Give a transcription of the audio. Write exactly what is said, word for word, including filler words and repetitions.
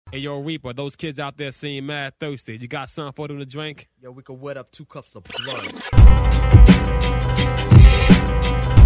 Hey, yo, Reaper, those kids out there seem mad thirsty. You got something for them to drink? Yo, we could wet up two cups of blood.